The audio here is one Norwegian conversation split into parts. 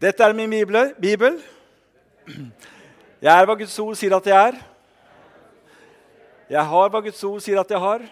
Dette er min bibel. Jeg er hva Guds ord sier at jeg er. Jeg har hva Guds ord sier at jeg har.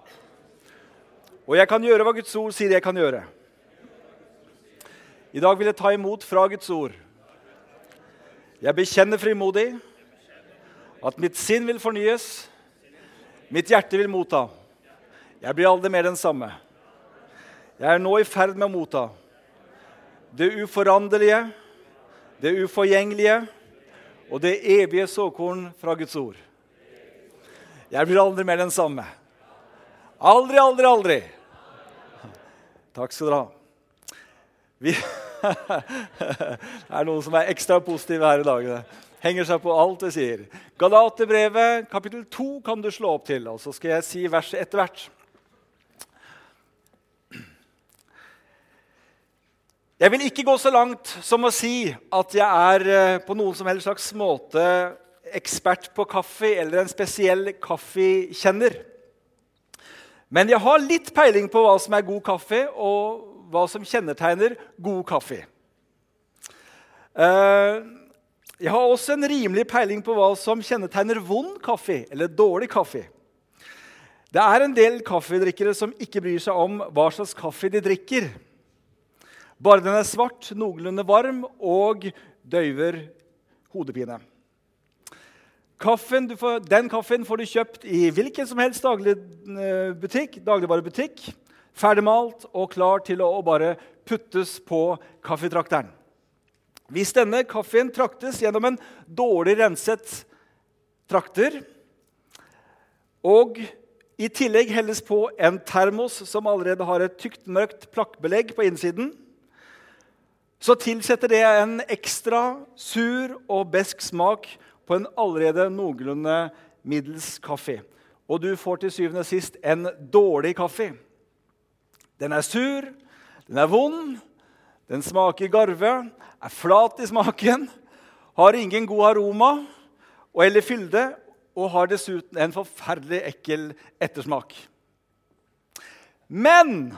Og jeg kan gjøre hva Guds ord sier jeg kan gjøre. I dag vil jeg ta imot fra Guds ord. Jeg bekjenner frimodig at mitt sinn vil fornyes, mitt hjerte vil motta. Jeg blir aldri mer den samme. Jeg er nå i ferd med å motta det uforanderlige, det uforgjengelige og det evige såkorn fra Guds ord. Jeg blir aldri mer den samme. Aldri, aldri, aldri. Takk skal dere ha. Det er noen som er ekstra positive her i dag. Det henger seg på alt vi sier. Galaterbrevet, kapittel 2 kan du slå opp til, og så skal jeg si verset etter hvert. Jeg vil ikke gå så langt som å si at jeg er på noen som helst slags måte ekspert på kaffe eller en spesiell kaffekjenner. Men jeg har litt peiling på hva som er god kaffe og hva som kjennetegner god kaffe. Jeg har også en rimelig peiling på hva som kjennetegner vond kaffe eller dårlig kaffe. Det er en del kaffedrikkere som ikke bryr seg om hva slags kaffe de drikker. Bare den er svart, noenlunde varm og døyver hodepine. Den kaffen får du kjøpt i hvilken som helst dagligvarebutikk, ferdigmalt og klar til å bare puttes på kaffetrakteren. Hvis denne kaffen traktes gjennom en dårlig renset trakter, og i tillegg helles på en termos som allerede har et tykt mørkt plakkbelegg på innsiden, så tilsetter det en ekstra sur og besk smak på en allerede noenlunde middels kaffe. Og du får til syvende og sist en dårlig kaffe. Den er sur, den er vond, den smaker garve, er flat i smaken, har ingen god aroma eller fylde, og har dessuten en forferdelig ekkel ettersmak. Men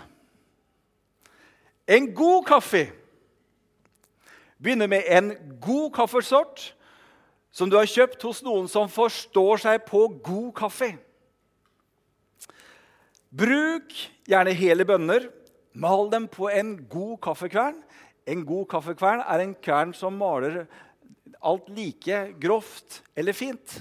en god kaffe begynner med en god kaffesort som du har kjøpt hos noen som forstår seg på god kaffe. Bruk gjerne hele bønner. Mal dem på en god kaffekvern. En god kaffekvern er en kvern som maler alt like grovt eller fint.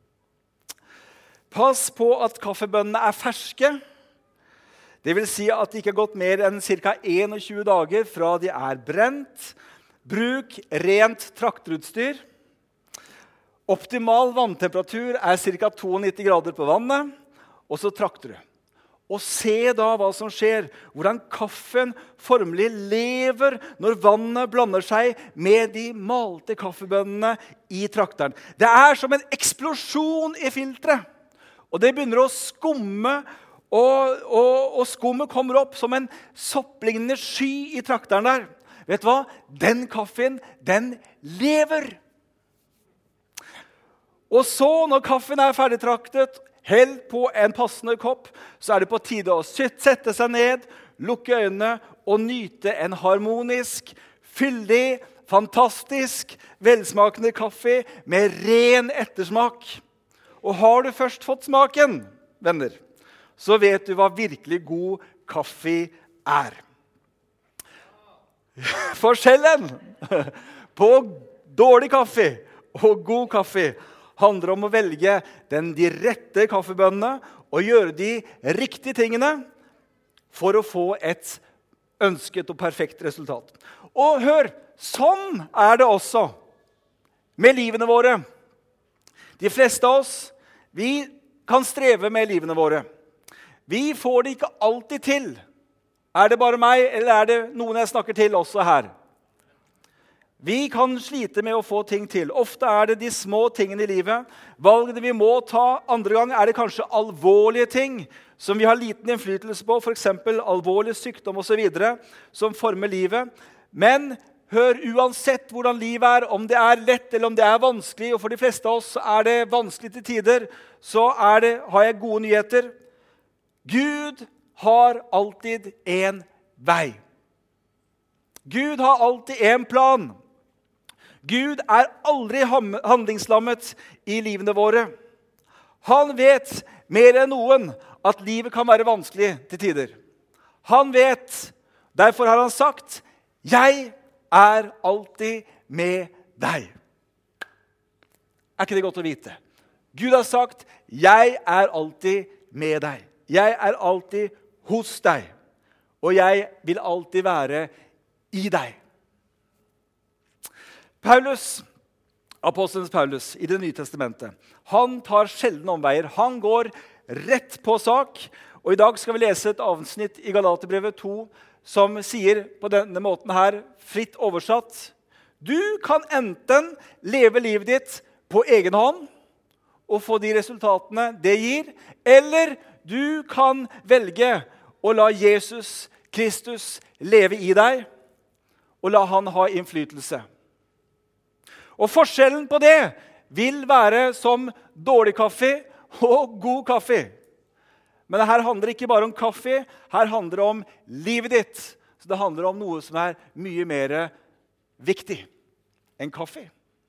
Pass på at kaffebønnene er ferske. Det vil si at de ikke har gått mer enn ca. 21 dager fra de er brent. Bruk rent trakterutstyr. Optimal vanntemperatur er ca. 92 grader på vannet, og så trakter du. Og se da hva som skjer, hvordan kaffen formelig lever når vannet blander seg med de malte kaffebønnene i trakteren. Det er som en eksplosjon i filtret, og det begynner å skumme, og skummet kommer opp som en sopplignende sky i trakteren der. Vet du hva? Den kaffen, den lever. Og så, når kaffen er ferdigtraktet, hell på en passende kopp, så er det på tide å sette seg ned, lukke øynene og nyte en harmonisk, fyldig, fantastisk, velsmakende kaffe med ren ettersmak. Og har du først fått smaken, venner, så vet du hva virkelig god kaffe er. Forskjellen på dårlig kaffe og god kaffe handler om å velge de rette kaffebønnene og gjøre de riktige tingene for å få et ønsket og perfekt resultat. Og hør, sånn er det også med livene våre. De fleste av oss, vi kan streve med livene våre. Vi får det ikke alltid til. Er det bare meg, eller er det noen jeg snakker til også her? Vi kan slite med å få ting til. Ofte er det de små tingene i livet. Valgene vi må ta. Andre gang er det kanskje alvorlige ting som vi har liten innflytelse på, for eksempel alvorlig sykdom og så videre, som former livet. Men hør, uansett hvordan livet er, om det er lett eller om det er vanskelig, og for de fleste av oss er det vanskelig til tider, så har jeg gode nyheter. Gud har alltid en vei. Gud har alltid en plan. Gud aldri handlingslammet i livene våre. Han vet mer enn noen at livet kan være vanskelig til tider. Han vet, derfor har han sagt, jeg alltid med deg. Ikke det godt å vite? Gud har sagt, jeg alltid med deg. Jeg alltid hos deg. Og jeg vil alltid være i deg. Paulus, apostelens Paulus i Det nye testamentet, han tar sjelden omveier. Han går rett på sak. Og i dag skal vi lese et avsnitt i Galaterbrevet 2 som sier på denne måten her, fritt oversatt: du kan enten leve livet ditt på egen hånd og få de resultatene det gir, eller du kan velge å la Jesus Kristus leve i deg og la han ha innflytelse. Og forskjellen på det vil være som dårlig kaffe og god kaffe. Men det her handler ikke bare om kaffe, her handler det om livet ditt. Så det handler om noe som mye mer viktig enn kaffe.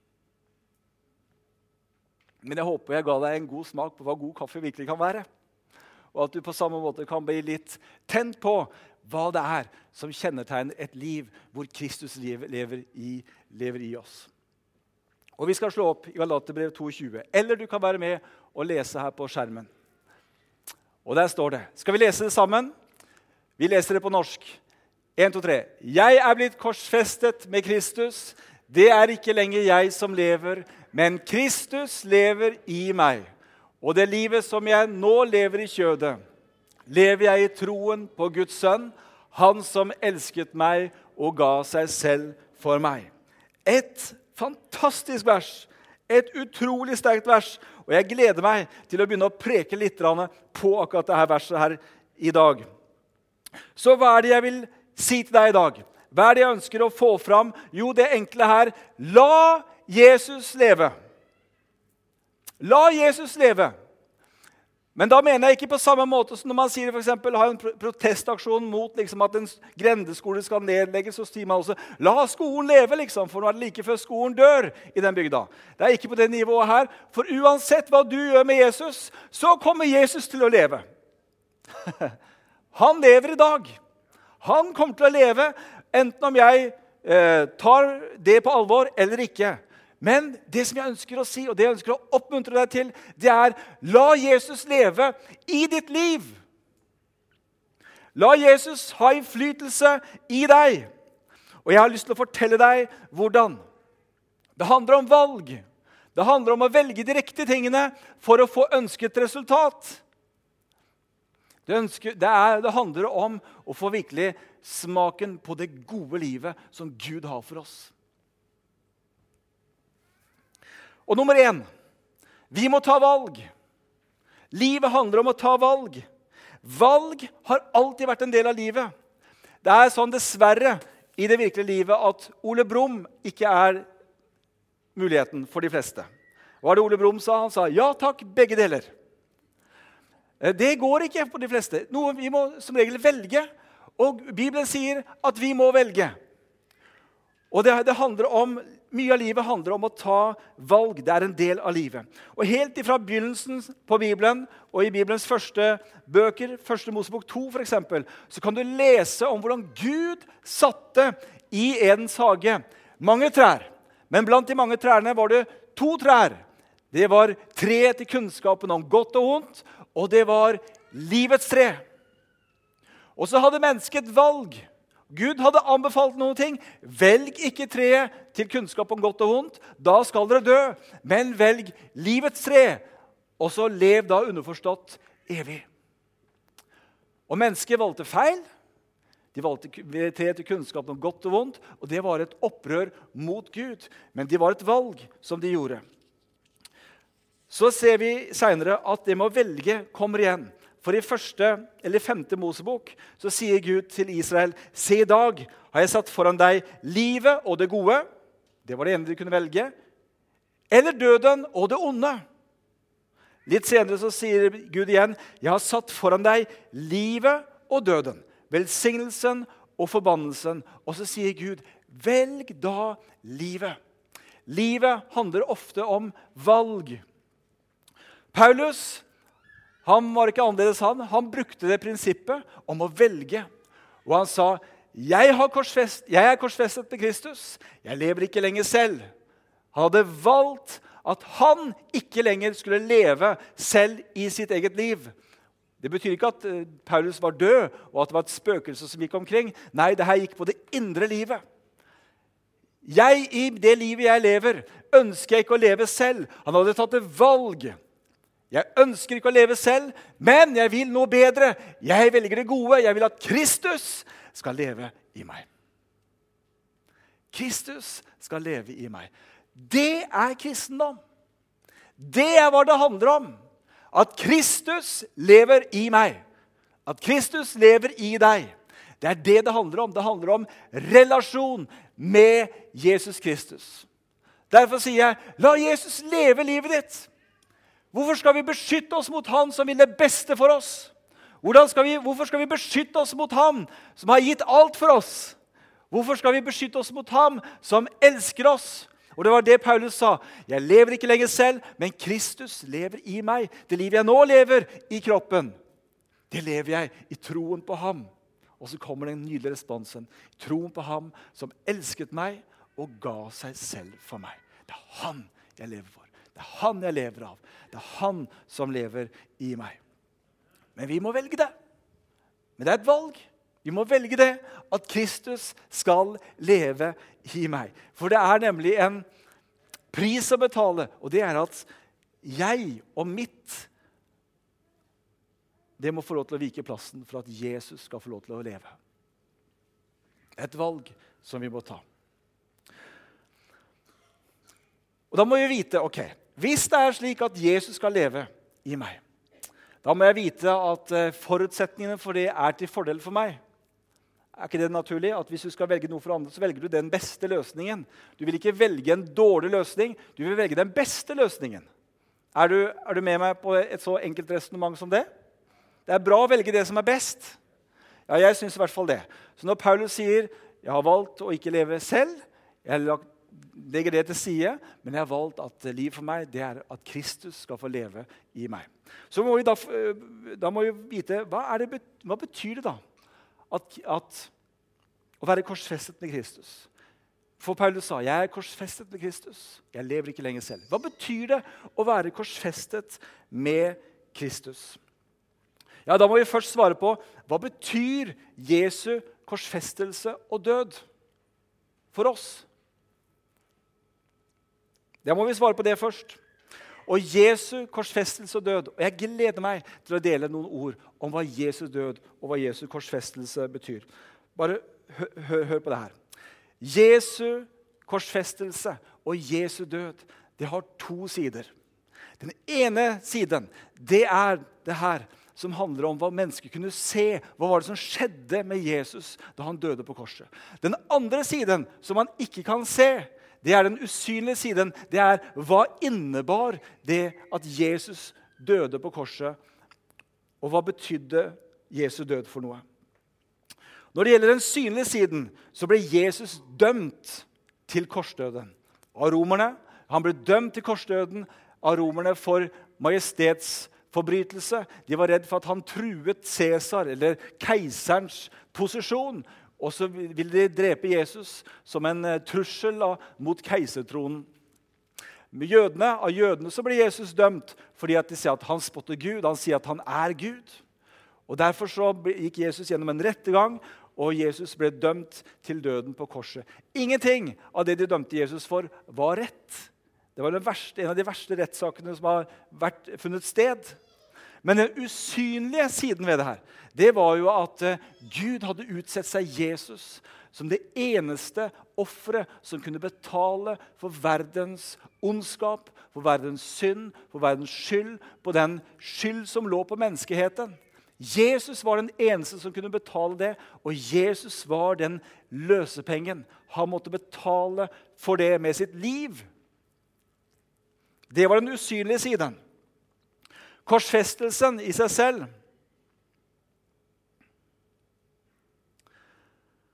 Men jeg håper jeg ga deg en god smak på hva god kaffe virkelig kan være. Og at du på samme måte kan bli litt tent på hva det som kjennetegner et liv hvor Kristus lever i oss. Og vi skal slå opp i Galaterbrevet 2,20. Eller du kan være med og lese her på skjermen. Og der står det. Skal vi lese det sammen? Vi leser det på norsk. 1, 2, 3. Jeg blitt korsfestet med Kristus. Det ikke lenger jeg som lever, men Kristus lever i meg. Og det livet som jeg nå lever i kjødet, lever jeg i troen på Guds sønn, han som elsket meg og ga seg selv for meg. Et fantastisk vers, et utrolig sterkt vers, og jeg gleder meg til å begynne å preke litt på akkurat dette verset her i dag. Så hva det jeg vil si til deg i dag? Hva det jeg ønsker å få fram? Jo, det enkle her, la Jesus leve. La Jesus leve. Men da mener jeg ikke på samme måte som når man sier for eksempel, har en protestaksjon mot liksom, at en grendeskole skal nedlegges, så sier man også, la skolen leve, liksom, for nå det like før skolen dør i den bygda. Det ikke på det nivået her, for uansett hva du gjør med Jesus, så kommer Jesus til å leve. Han lever i dag. Han kommer til å leve, enten om jeg tar det på alvor eller ikke. Men det som jeg ønsker å si, og det jeg ønsker å oppmuntre deg til, det la Jesus leve i ditt liv. La Jesus ha innflytelse i deg. Og jeg har lyst til å fortelle deg hvordan. Det handler om valg. Det handler om å velge de riktige tingene for å få ønsket resultat. Det handler om å få virkelig smaken på det gode livet som Gud har for oss. Og nummer 1, vi må ta valg. Livet handler om å ta valg. Valg har alltid vært en del av livet. Det sånn dessverre i det virkelige livet at Ole Brumm ikke muligheten for de fleste. Hva det Ole Brumm sa? Han sa, ja takk, begge deler. Det går ikke for de fleste. Noe vi må som regel velge, og Bibelen sier at vi må velge. Og det handler om, mye av livet handler om å ta valg. Det en del av livet. Og helt ifra begynnelsen på Bibelen, og i Bibelens første bøker, første Mosebok 2 for eksempel, så kan du lese om hvordan Gud satte i Edens hage mange trær. Men blant de mange trærne var det 2 trær. Det var tre til kunnskapen om godt og ondt, og det var livets tre. Og så hadde mennesket et valg. Gud hadde anbefalt noen ting. Velg ikke treet til kunnskap om godt og vondt. Da skal dere dø. Men velg livets tre. Og så lev da underforstått evig. Og mennesket valgte feil. De valgte treet til kunnskap om godt og vondt. Og det var et opprør mot Gud. Men det var et valg som de gjorde. Så ser vi senere at det med å velge kommer igjen. For i 1. eller 5. Mosebok så sier Gud til Israel, se i dag har jeg satt foran deg livet og det gode, det var det ene de kunne velge, eller døden og det onde. Litt senere så sier Gud igjen, jeg har satt foran deg livet og døden, velsignelsen og forbannelsen. Og så sier Gud, velg da livet. Livet handler ofte om valg. Paulus, han var ikke annerledes han brukte det prinsippet om å velge. Og han sa, jeg er korsfestet med Kristus, jeg lever ikke lenger selv. Han hadde valgt at han ikke lenger skulle leve selv i sitt eget liv. Det betyr ikke at Paulus var død, og at det var et spøkelse som gikk omkring. Nei, det her gikk på det indre livet. I det livet jeg lever, ønsker jeg ikke å leve selv. Han hadde tatt et valg. Jeg ønsker ikke å leve selv, men jeg vil noe bedre. Jeg velger det gode. Jeg vil at Kristus skal leve i meg. Kristus skal leve i meg. Det er kristendom. Det er hva det handler om. At Kristus lever i meg. At Kristus lever i deg. Det er det det handler om. Det handler om relasjon med Jesus Kristus. Derfor sier jeg, la Jesus leve livet ditt. Hvorfor skal vi beskytte oss mot han som vil det beste for oss? Hvorfor skal vi beskytte oss mot ham som har gitt alt for oss? Hvorfor skal vi beskytte oss mot ham som elsker oss? Og det var det Paulus sa. Jeg lever ikke lenger selv, men Kristus lever i meg. Det livet jeg nå lever i kroppen, det lever jeg i troen på ham. Og så kommer den nydelige responsen. Troen på ham som elsket meg og ga seg selv for meg. Det er han jeg lever for. Det er han jeg lever av. Det er han som lever i meg. Men vi må velge det. Men det er et valg. Vi må velge det, at Kristus skal leve i meg. For det er nemlig en pris å betale, og det er at jeg og mitt, det må få lov til å vike plassen for at Jesus skal få lov til å leve. Et valg som vi må ta. Og da må vi vite, ok, hvis det er slik at Jesus skal leve i meg, da må jeg vite at forutsetningene for det er til fordel for meg. Er ikke det naturlig at hvis du skal velge noe for andre, så velger du den beste løsningen? Du vil ikke velge en dårlig løsning, du vil velge den beste løsningen. Er du med meg på et så enkelt resonemang som det? Det er bra å velge det som er best. Ja, jeg synes i hvert fall det. Så når Paulus sier, jeg har valgt å ikke leve selv, jeg legger det til side, men jeg har valgt at liv for meg, det er at Kristus skal få leve i meg. Så må vi da må vi vite, hva betyr det da? At å være korsfestet med Kristus. For Paulus sa, jeg er korsfestet med Kristus. Jeg lever ikke lenger selv. Hva betyr det å være korsfestet med Kristus? Ja, da må vi først svare på, hva betyr Jesu korsfestelse og død for oss? Da må vi svare på det først. Og Jesu korsfestelse og død. Og jeg gleder meg til å dele noen ord om hva Jesu død og hva Jesu korsfestelse betyr. Bare hør på det her. Jesu korsfestelse og Jesu død, det har to sider. Den ene siden, det er det her som handler om hva mennesker kunne se. Hva var det som skjedde med Jesus da han døde på korset? Den andre siden, som man ikke kan se, det er den usynlige siden. Det er hva innebar det at Jesus døde på korset, og hva betydde Jesu død for noe? Når det gjelder den synlige siden, så ble Jesus dømt til korsdøden av romerne. Han ble dømt til korsdøden av romerne for majestetsforbrytelse. De var redd for at han truet Cæsar, eller keiserens posisjon, og så ville de drepe Jesus som en trussel mot keisertronen. Av jødene så ble Jesus dømt fordi at de sier at han spotter Gud. Han sier at han er Gud. Og derfor så gikk Jesus gjennom en rettergang, og Jesus ble dømt til døden på korset. Ingenting av det de dømte Jesus for var rett. Det var en av de verste rettssakene som har funnet sted. Men den usynlige siden ved det her, det var jo at Gud hadde utsett seg Jesus som det eneste offeret som kunne betale for verdens ondskap, for verdens synd, for verdens skyld, på den skyld som lå på menneskeheten. Jesus var den eneste som kunne betale det, og Jesus var den løsepengen. Han måtte betale for det med sitt liv. Det var den usynlige siden. Korsfestelsen i seg selv,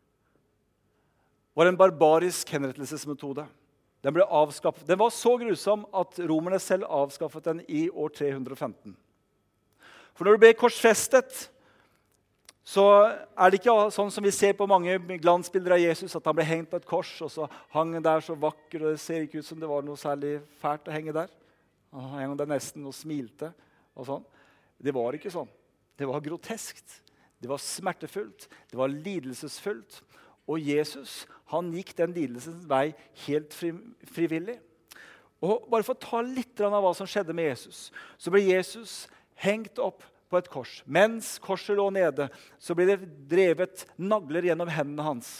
var en barbarisk henrettelsesmetode. Den ble avskaffet. Den var så grusom at romerne selv avskaffet den i år 315. For når du ble korsfestet, så er det ikke sånn som vi ser på mange glansbilder av Jesus, at han ble hengt på et kors, og så hang han der så vakker, og det ser ikke ut som det var noe særlig fælt å henge der. Han hang der nesten og smilte og sånn. Det var ikke sånn. Det var groteskt. Det var smertefullt. Det var lidelsesfullt. Og Jesus, han gikk den lidelsens vei helt frivillig. Og bare for å ta litt av hva som skjedde med Jesus, så ble Jesus hengt opp på et kors. Mens korset lå nede, så ble det drevet nagler gjennom hendene hans.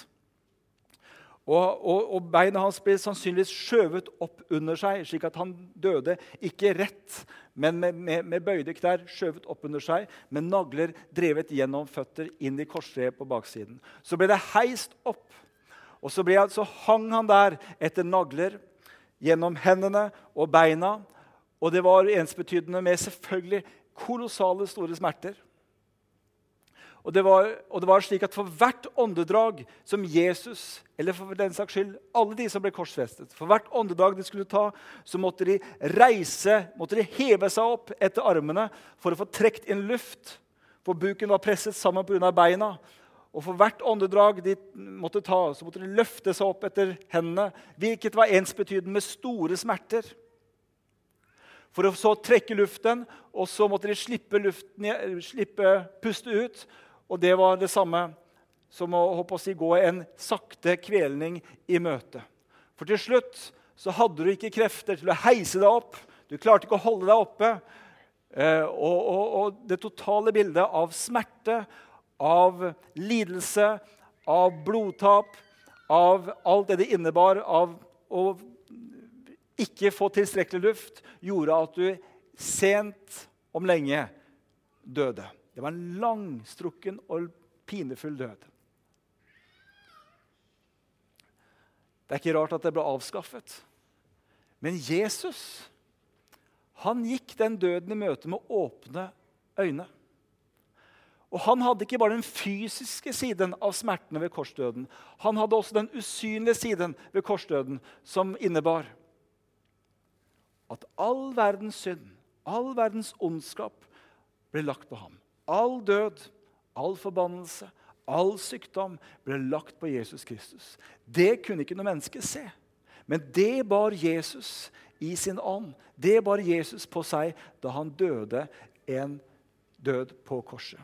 Og beina hans ble sannsynligvis skjøvet opp under seg, slik at han døde ikke rett, men med bøyde knær skjøvet opp under seg, med nagler drevet gjennom føtter inn i korstreet på baksiden. Så ble det heist opp, og så hang han der etter nagler gjennom hendene og beina, og det var ensbetydende med selvfølgelig kolossale store smerter. Og det var slik at for hvert åndedrag som Jesus, eller for den saks skyld, alle de som ble korsfestet, for hvert åndedrag de skulle ta, så måtte de heve seg opp etter armene for å få trekt inn luft, for buken var presset sammen på grunn av beina. Og for hvert åndedrag de måtte ta, så måtte de løfte seg opp etter hendene, hvilket var ensbetydende med store smerter. For å så trekke luften, og så måtte de slippe puste ut. Og det var det samme som å gå en sakte kvelning i møte. For til slutt så hadde du ikke krefter til å heise deg opp. Du klarte ikke å holde deg oppe. Og det totale bildet av smerte, av lidelse, av blodtap, av alt det innebar, av å ikke få tilstrekkelig luft, gjorde at du sent om lenge døde. Det var en langstrukken og pinefull død. Det er ikke rart at det ble avskaffet. Men Jesus, han gikk den døden i møte med åpne øyne. Og han hadde ikke bare den fysiske siden av smertene ved korsdøden. Han hadde også den usynlige siden ved korsdøden, som innebar at all verdens synd, all verdens ondskap ble lagt på ham. All død, all forbannelse, all sykdom ble lagt på Jesus Kristus. Det kunne ikke noe menneske se. Men det bar Jesus i sin ånd. Det bar Jesus på seg da han døde en død på korset.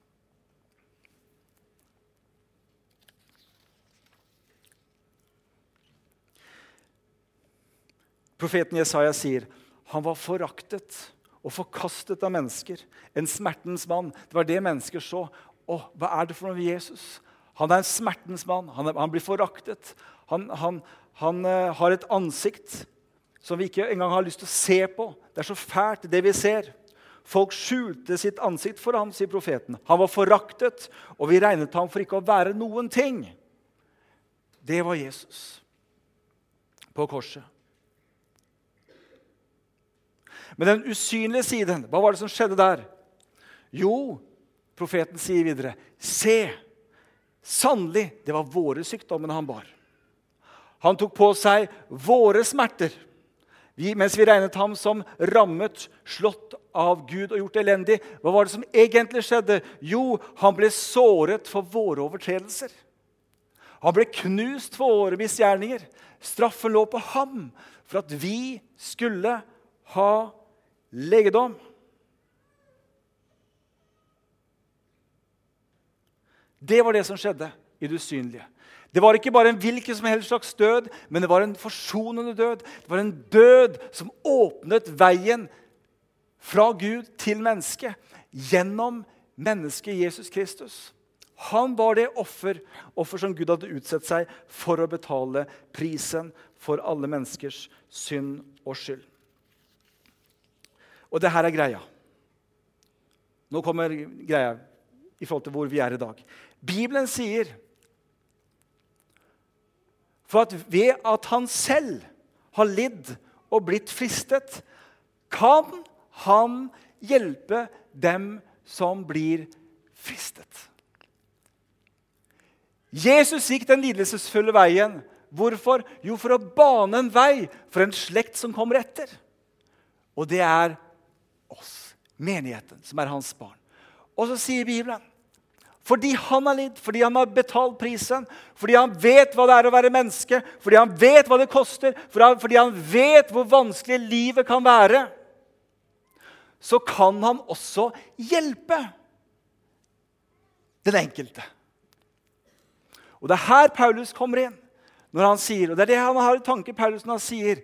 Profeten Jesaja sier, han var foraktet og forkastet av mennesker, en smertens mann. Det var det mennesker så. Hva er det for noe med Jesus? Han er en smertens mann, han blir foraktet. Han har et ansikt som vi ikke engang har lyst til å se på. Det er så fælt det vi ser. Folk skjulte sitt ansikt for ham, sier profeten. Han var foraktet, og vi regnet ham for ikke å være noen ting. Det var Jesus på korset. Men den usynlige siden, hva var det som skjedde der? Jo, profeten sier videre, se, sannelig, det var våre sykdommer han bar. Han tok på seg våre smerter, mens vi regnet ham som rammet, slått av Gud og gjort elendig. Hva var det som egentlig skjedde? Jo, han ble såret for våre overtredelser. Han ble knust for våre misgjerninger. Straffen lå på ham for at vi skulle ha legedom. Det var det som skjedde i det usynlige. Det var ikke bare en hvilken som helst slags død, men det var en forsonende død. Det var en død som åpnet veien fra Gud til mennesket gjennom mennesket Jesus Kristus. Han var det offer som Gud hadde utsett seg for å betale prisen for alle menneskers synd og skyld. Og det her er greia. Nå kommer greia i forhold til hvor vi er i dag. Bibelen sier, for at ved at han selv har lidd og blitt fristet, kan han hjelpe dem som blir fristet. Jesus gikk den lidelsesfulle veien. Hvorfor? Jo, for å bane en vei for en slekt som kommer etter. Og det er oss, menigheten, som er hans barn. Og så sier Bibelen, fordi han har lidd, fordi han har betalt prisen, fordi han vet hva det er å være menneske, fordi han vet hva det koster, fordi han vet hvor vanskelig livet kan være, så kan han også hjelpe den enkelte. Og det er her Paulus kommer inn, når han sier, og det er det han har i tanke, Paulus, når han sier,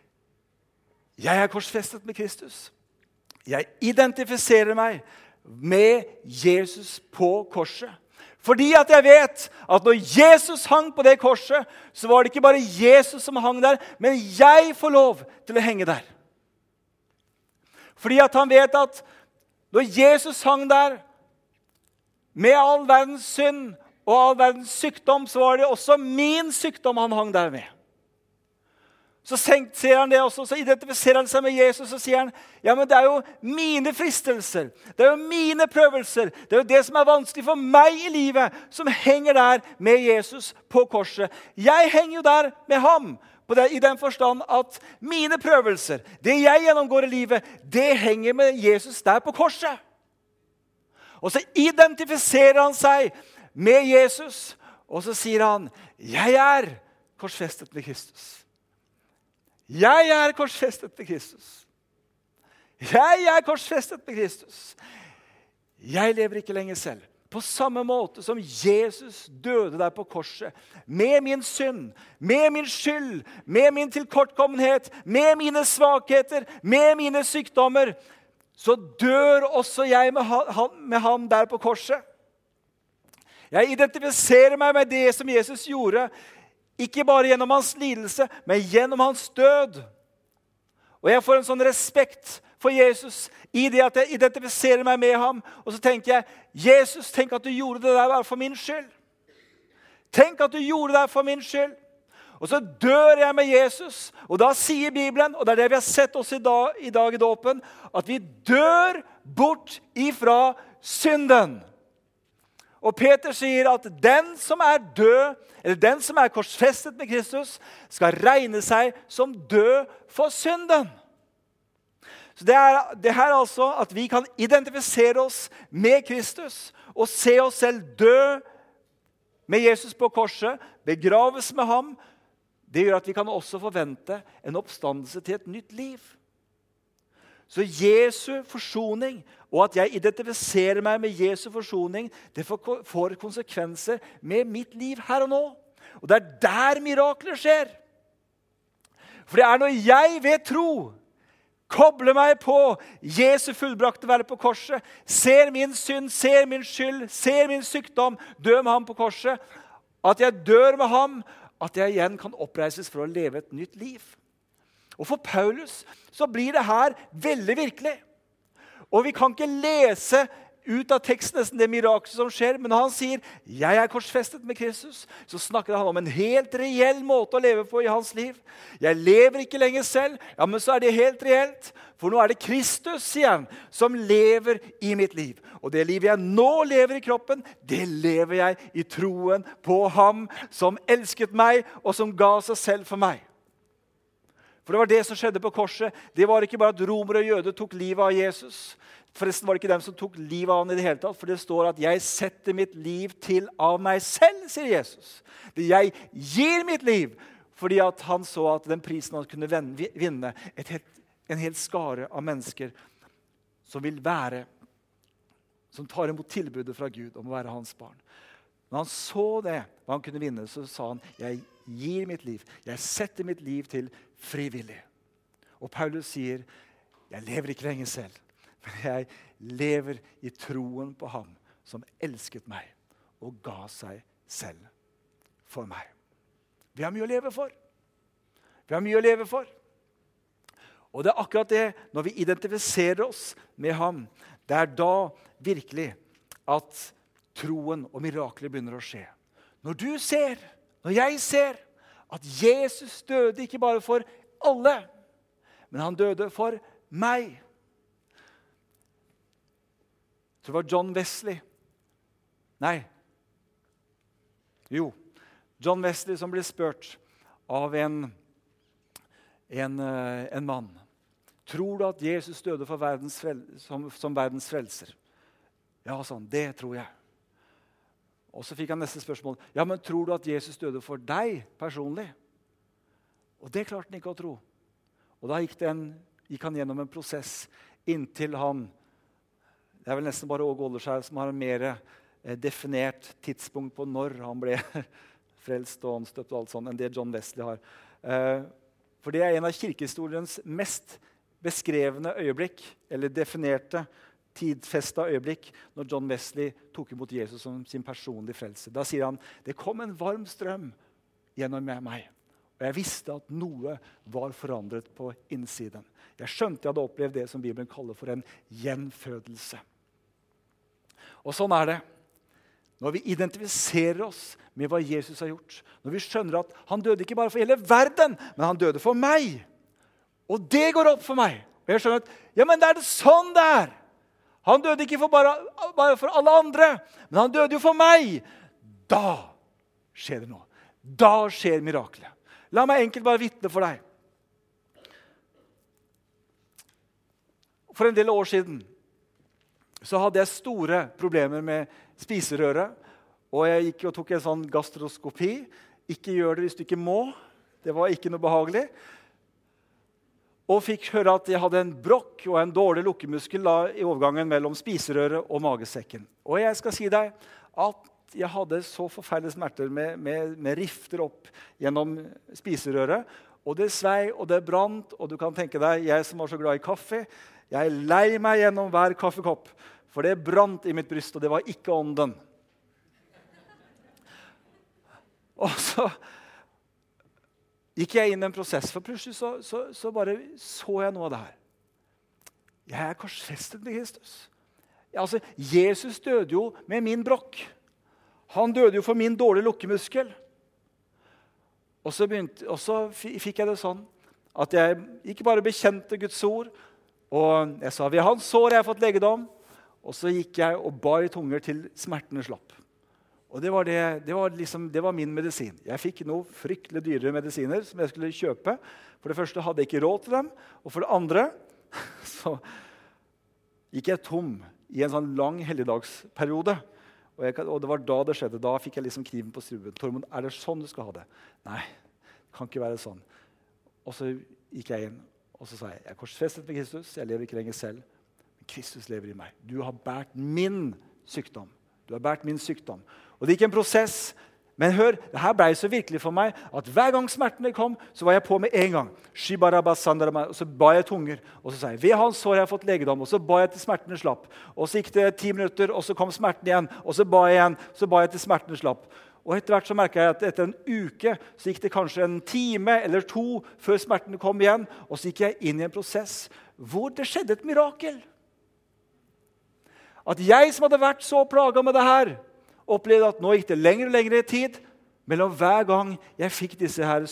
jeg er korsfestet med Kristus. Jeg identifiserer meg med Jesus på korset. Fordi at jeg vet at når Jesus hang på det korset, så var det ikke bare Jesus som hang der, men jeg får lov til å henge der. Fordi at han vet at når Jesus hang der, med all verdens synd og all verdens sykdom, så var det også min sykdom han hang der med. Så ser han det også, så identifiserer han seg med Jesus og sier han, ja, men det er jo mine fristelser, det er jo mine prøvelser, det er jo det som er vanskelig for meg i livet, som henger der med Jesus på korset. Jeg henger jo der med ham, i den forstand at mine prøvelser, det jeg gjennomgår i livet, det henger med Jesus der på korset. Og så identifiserer han seg med Jesus, og så sier han, jeg er korsfestet med Kristus. Jeg er korsfestet med Kristus. Jeg er korsfestet med Kristus. Jeg lever ikke lenger selv. På samme måte som Jesus døde der på korset, med min synd, med min skyld, med min tilkortkommenhet, med mine svakheter, med mine sykdommer, så dør også jeg med ham der på korset. Jeg identifiserer meg med det som Jesus gjorde, ikke bare gjennom hans lidelse, men gjennom hans død. Og jeg får en sånn respekt for Jesus i det at jeg identifiserer meg med ham. Og så tenker jeg, Jesus, tenk at du gjorde det der for min skyld. Tenk at du gjorde det der for min skyld. Og så dør jeg med Jesus. Og da sier Bibelen, og det er det vi har sett oss i dag i dåpen, at vi dør bort ifra synden. Og Peter sier at den som er død, eller den som er korsfestet med Kristus, skal regne seg som død for synden. Så det her altså at vi kan identifisere oss med Kristus og se oss selv dø med Jesus på korset, begraves med ham. Det gjør at vi kan også forvente en oppstandelse til et nytt liv. Så Jesu forsoning, og at jeg identifiserer meg med Jesu forsoning, det får konsekvenser med mitt liv her og nå. Og det er der mirakler skjer. For det er når jeg ved tro kobler meg på Jesu fullbrakte verk på korset, ser min synd, ser min skyld, ser min sykdom, dør med ham på korset, at jeg dør med ham, at jeg igjen kan oppreises for å leve et nytt liv. Og for Paulus så blir det her veldig virkelig. Og vi kan ikke lese ut av teksten nesten det mirakelet som skjer, men når han sier, jeg er korsfestet med Kristus, så snakker han om en helt reell måte å leve på i hans liv. Jeg lever ikke lenger selv, ja, men så er det helt reelt, for nå er det Kristus, sier han, som lever i mitt liv. Og det livet jeg nå lever i kroppen, det lever jeg i troen på ham som elsket meg, og som ga seg selv for meg. For det var det som skjedde på korset. Det var ikke bare at romer og jøder tok livet av Jesus. Forresten var det ikke dem som tok livet av han i det hele tatt, for det står at jeg setter mitt liv til av meg selv, sier Jesus. Det jeg gir mitt liv, fordi at han så at den prisen han kunne vinne en hel skare av mennesker som vil være, som tar imot tilbudet fra Gud om å være hans barn. Når han så det, hva han kunne vinne, så sa han, jeg gir mitt liv, jeg setter mitt liv til frivillig. Og Paulus sier, jeg lever ikke lenger selv, men jeg lever i troen på ham som elsket meg og ga seg selv for meg. Vi har mye å leve for. Vi har mye å leve for. Og det er akkurat det, når vi identifiserer oss med ham, det er da virkelig at troen og mirakler begynner å skje. Når jeg ser at Jesus døde ikke bare for alle, men han døde for meg. Jeg tror det var John Wesley. Nei. Jo, John Wesley som ble spurt av en mann. Tror du at Jesus døde for som verdens frelser? Ja, sånn, det tror jeg. Og så fikk han neste spørsmål. Ja, men tror du at Jesus døde for deg personlig? Og det klarte han ikke å tro. Og da gikk han gjennom en prosess inntil han, det er vel nesten bare Åge Olderskjær som har en mer definert tidspunkt på når han ble frelst og åndsdøpt og alt sånt, enn det John Wesley har. For det er en av kirkehistoriens mest beskrevne øyeblikk, eller definerte, tidfesta øyeblikk, når John Wesley tok imot Jesus som sin personlige frelse. Da sier han, det kom en varm strøm gjennom meg, og jeg visste at noe var forandret på innsiden. Jeg skjønte jeg hadde opplevd det som Bibelen kaller for en gjenfødelse. Og sånn er det. Når vi identifiserer oss med hva Jesus har gjort, når vi skjønner at han døde ikke bare for hele verden, men han døde for meg. Og det går opp for meg. Og jeg skjønner at, ja, men det er det sånn det er. Han døde ikke bare for alle andre, men han døde jo for meg. Da skjer det noe. Da skjer miraklet. La meg enkelt bare vitne for deg. For en del år siden så hadde jeg store problemer med spiserøret, og jeg gikk og tok en sånn gastroskopi. Ikke gjør det hvis du ikke må. Det var ikke noe behagelig. Og fikk høre at jeg hadde en brokk og en dårlig lukkemuskel i overgangen mellom spiserøret og magesekken. Og jeg skal si deg at jeg hadde så forferdelige smerter med rifter opp gjennom spiserøret. Og det svei, og det brant, og du kan tenke deg, jeg som var så glad i kaffe, jeg lei meg gjennom hver kaffekopp, for det brant i mitt bryst, og det var ikke ånden. Og så gikk jeg inn i en prosess, for plutselig så bare så jeg noe av det her. Jeg er korsfestet med Kristus. Altså, Jesus døde jo med min brokk. Han døde jo for min dårlige lukkemuskel. Og så fikk jeg det sånn at jeg ikke bare bekjente Guds ord, og jeg sa, ved hans sår har jeg fått legedom, og så gikk jeg og ba i tunger til smertene slapp. Og det var min medisin. Jeg fikk noe fryktelig dyre medisiner som jeg skulle kjøpe. For det første hadde jeg ikke råd til dem, og for det andre så gikk jeg tom i en sånn lang helligdagsperiode. Og det var da det skjedde. Da fikk jeg liksom kniven på struben. Tormod, er det sånn du skal ha det? Nei, det kan ikke være sånn. Og så gikk jeg inn, og så sa jeg er korsfestet med Kristus, jeg lever ikke lenger selv, men Kristus lever i meg. Du har båret min sykdom. Du har båret min sykdom. Og det gikk en prosess. Men hør, det her ble så virkelig for meg at hver gang smertene kom, så var jeg på med en gang. Og så ba jeg tunger, og så sa jeg, ved hans sår har jeg fått legedom, og så ba jeg til smertene slapp. Og så gikk det 10 minutter, og så kom smerten igjen, og så ba jeg igjen, så ba jeg til smertene slapp. Og etter hvert så merket jeg at etter en uke så gikk det kanskje en time eller 2 før smertene kom igjen, og så gikk jeg inn i en prosess hvor det skjedde et mirakel. At jeg som hadde vært så plaget med det her, opplevde at nå gikk det lengre og lengre tid mellom hver gang jeg fikk disse her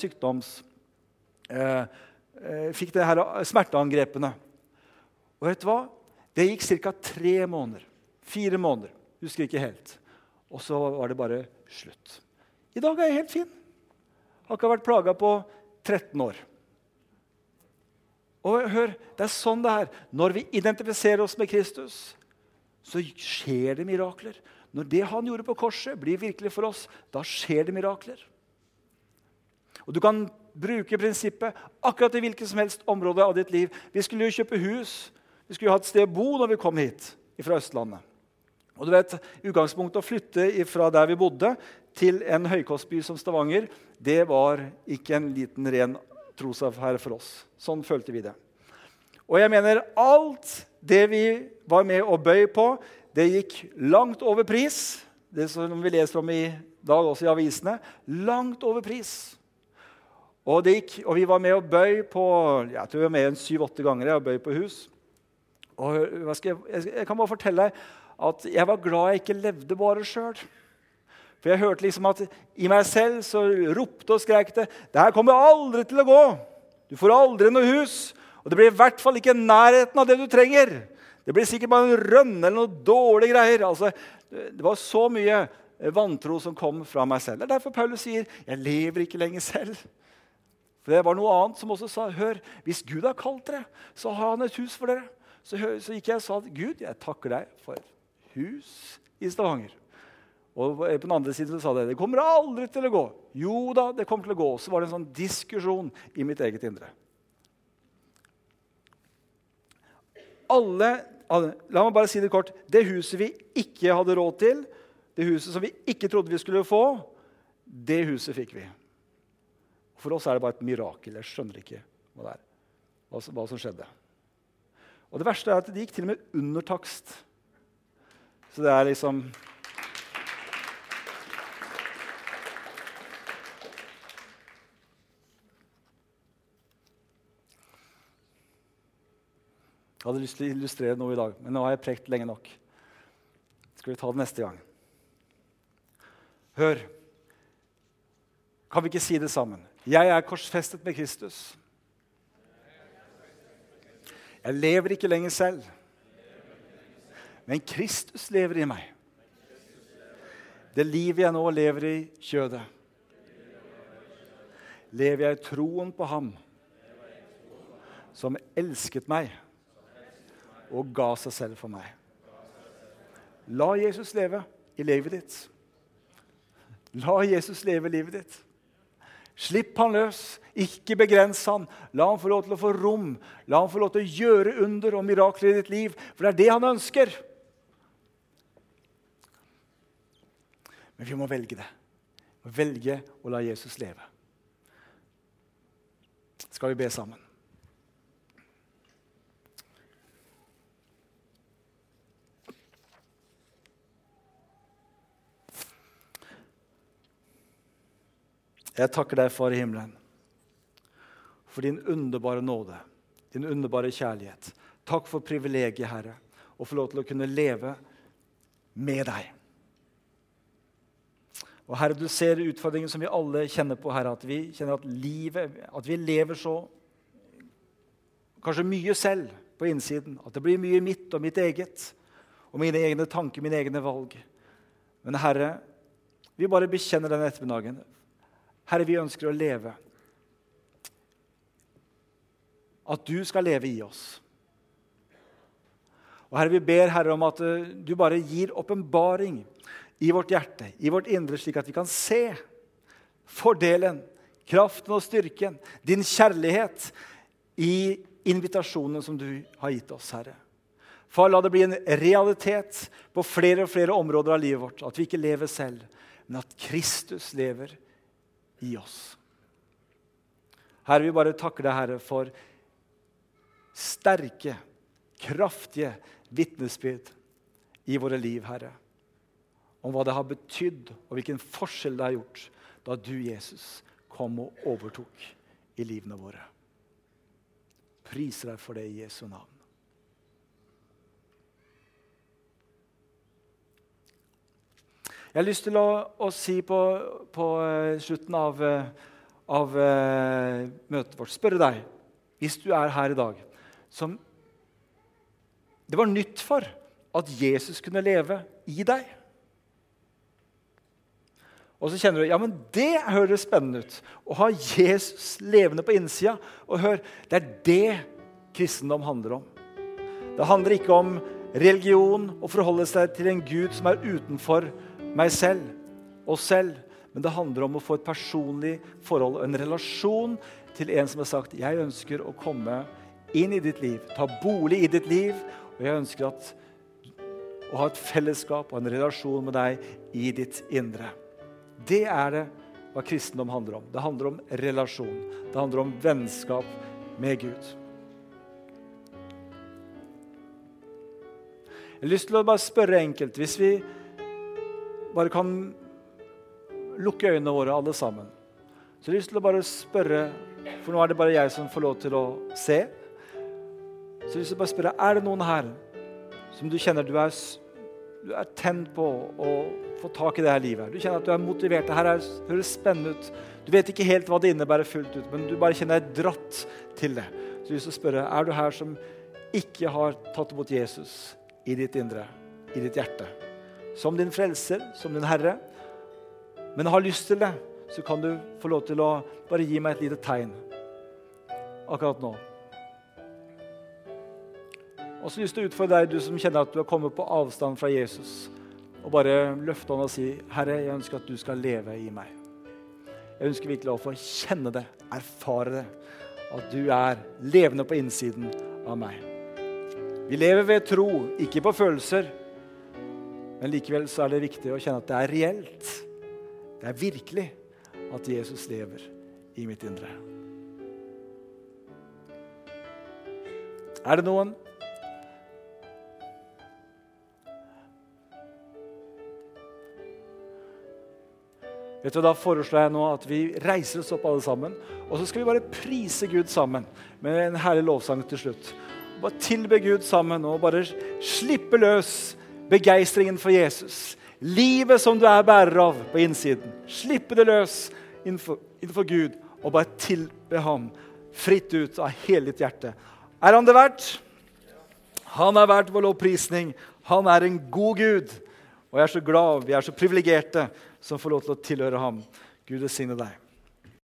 fikk det her smerteangrepene. Og vet du hva? Det gikk cirka 3 måneder, 4 måneder, husker ikke helt. Og så var det bare slutt. I dag er jeg helt fin. Har ikke vært plaget på 13 år. Og hør, det er sånn det er. Når vi identifiserer oss med Kristus, så skjer det mirakler. Når det han gjorde på korset blir virkelig for oss, da skjer det mirakler. Og du kan bruke prinsippet akkurat i hvilket som helst område av ditt liv. Vi skulle jo kjøpe hus. Vi skulle jo ha et sted å bo når vi kom hit fra Østlandet. Og du vet, utgangspunktet å flytte fra der vi bodde til en høykostby som Stavanger, det var ikke en liten ren trosaffære for oss. Sånn følte vi det. Og jeg mener, alt det vi var med å bøye på, det gikk langt over pris. Det som vi leser om i dag også i avisene. Langt over pris. Og vi var med å bøye på, jeg tror vi var med 7-8 ganger å bøye på hus. Og jeg kan bare fortelle deg, at jeg var glad jeg ikke levde bare selv. For jeg hørte liksom at i meg selv så ropte og skrek det, det her kommer aldri til å gå. Du får aldri noe hus, og det blir i hvert fall ikke nærheten av det du trenger. Det blir sikkert bare en rønne eller noe dårlige greier. Altså, det var så mye vantro som kom fra meg selv. Det er derfor Paulus sier, jeg lever ikke lenger selv. For det var noe annet som også sa, hør, hvis Gud har kalt dere, så har han et hus for dere. Så gikk jeg og sa, Gud, jeg takker deg for et hus i Stavanger. Og på den andre siden så sa det kommer aldri til å gå. Jo da, det kommer til å gå. Så var det en sånn diskusjon i mitt eget indre. La meg bare si det kort, det huset vi ikke hadde råd til, det huset som vi ikke trodde vi skulle få, det huset fikk vi. For oss er det bare et mirakel, jeg skjønner ikke hva det er, hva som skjedde. Og det verste er at det gikk til og med under takst. Så det er liksom... Jeg hadde lyst til å illustrere noe i dag, men nå har jeg prekt lenge nok. Skal vi ta det neste gang? Hør, kan vi ikke si det sammen? Jeg er korsfestet med Kristus. Jeg lever ikke lenger selv, men Kristus lever i meg. Det livet jeg nå lever i kjødet, lever jeg i troen på ham, som elsket meg, og ga seg selv for meg. La Jesus leve i livet ditt. La Jesus leve i livet ditt. Slipp han løs, ikke begrens han. La han få lov til å få rom. La han få lov til å gjøre under og mirakler i ditt liv, for det er det han ønsker. Men vi må velge det. Vi må velge å la Jesus leve. Skal vi be sammen? Jeg takker deg, Far i himmelen, for din underbare nåde, din underbare kjærlighet. Takk for privilegiet, Herre, og få lov til å kunne leve med deg. Og Herre, du ser utfordringen som vi alle kjenner på, Herre, at vi kjenner at vi lever så kanskje mye selv på innsiden, at det blir mye mitt og mitt eget, og mine egne tanker, mine egne valg. Men Herre, vi bare bekjenner denne ettermiddagen. Herre, vi ønsker å leve. At du skal leve i oss. Og Herre, vi ber Herre om at du bare gir åpenbaring i vårt hjerte, i vårt indre, slik at vi kan se fordelen, kraften og styrken, din kjærlighet i invitasjonen som du har gitt oss, Herre. Far, la det bli en realitet på flere og flere områder av livet vårt, at vi ikke lever selv, men at Kristus lever i oss. Herre, vi bare takker deg, Herre, for sterke, kraftige vitnesbyrd i våre liv, Herre, om hva det har betydd, og hvilken forskjell det har gjort, da du, Jesus, kom og overtok i livene våre. Priser deg for det i Jesu navn. Jeg har lyst til å si på slutten av møtet vårt, spørre deg, hvis du er her i dag, som det var nytt for at Jesus kunne leve i deg. Og så kjenner du, ja, men det høres spennende ut, å ha Jesus levende på innsida, og hør, det er det kristendom handler om. Det handler ikke om religion og forholde seg til en Gud som er utenfor meg selv, oss selv, men det handler om å få et personlig forhold, en relasjon til en som har sagt, jeg ønsker å komme inn i ditt liv, ta bolig i ditt liv, og jeg ønsker å ha et fellesskap og en relasjon med deg i ditt indre. Det er det hva kristendom handler om. Det handler om relasjon. Det handler om vennskap med Gud. Jeg har lyst til å bare spørre enkelt, hvis vi bare kan lukke øynene våre alle sammen. Så jeg har lyst til å bare spørre, for nå er det bare jeg som får lov til å se. Så jeg har lyst til å bare spørre, er det noen her som du kjenner du er tent på å få tak i det her livet? Du kjenner at du er motivert, det her høres spennende ut. Du vet ikke helt hva det innebærer fullt ut, men du bare kjenner deg dratt til det. Så jeg har lyst til å spørre, er du her som ikke har tatt imot Jesus i ditt indre, i ditt hjerte? som din frelser, som din Herre, men har lyst til det, så kan du få lov til å bare gi meg et lite tegn akkurat nå. Og så lyst til å utfordre deg, du som kjenner at du har kommet på avstand fra Jesus, og bare løfte hånden og si, Herre, jeg ønsker at du skal leve i meg. Jeg ønsker virkelig å få kjenne det, erfare det, at du er levende på innsiden av meg. Vi lever ved tro, ikke på følelser, men likevel så er det viktig å kjenne at det er reelt. Det er virkelig at Jesus lever i mitt indre. Er det noen? Vet du, da foreslår jeg nå at vi reiser oss opp alle sammen, og så skal vi bare prise Gud sammen med en herlig lovsang til slutt. Bare tilbe Gud sammen og bare slippe løs begeistringen for Jesus. Livet som du er bærer av på innsiden. Slippe det løs innenfor Gud og bare tilbe ham fritt ut av hele ditt hjerte. Er han det verdt? Han er verdt vår lovprisning. Han er en god Gud. Og jeg er så glad, vi er så privilegerte som får lov til å tilhøre ham. Gud velsigne deg.